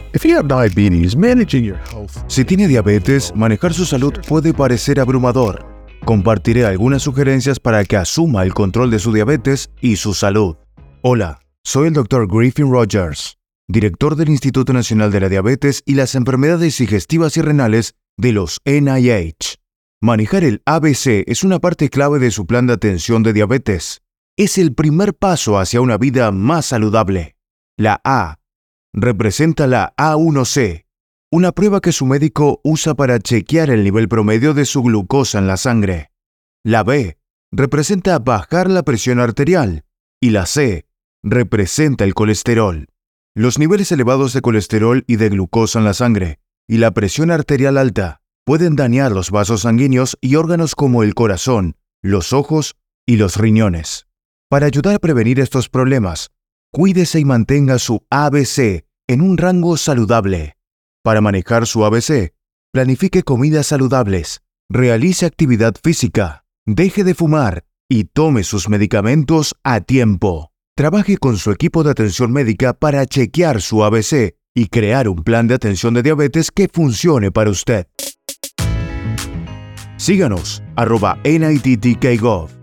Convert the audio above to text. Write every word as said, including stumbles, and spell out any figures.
If you have diabetes, managing your health. Si tiene diabetes, manejar su salud puede parecer abrumador. Compartiré algunas sugerencias para que asuma el control de su diabetes y su salud. Hola, soy el doctor Griffin Rogers, director del Instituto Nacional de la Diabetes y las Enfermedades Digestivas y Renales de los N I H. Manejar el A B C es una parte clave de su plan de atención de diabetes. Es el primer paso hacia una vida más saludable. La A representa la A uno C, una prueba que su médico usa para chequear el nivel promedio de su glucosa en la sangre. La B representa bajar la presión arterial y la C representa el colesterol. Los niveles elevados de colesterol y de glucosa en la sangre y la presión arterial alta pueden dañar los vasos sanguíneos y órganos como el corazón, los ojos y los riñones. Para ayudar a prevenir estos problemas, cuídese y mantenga su A B C en un rango saludable. Para manejar su A B C, planifique comidas saludables, realice actividad física, deje de fumar y tome sus medicamentos a tiempo. Trabaje con su equipo de atención médica para chequear su A B C y crear un plan de atención de diabetes que funcione para usted. Síganos, arroba N I T T K Gov.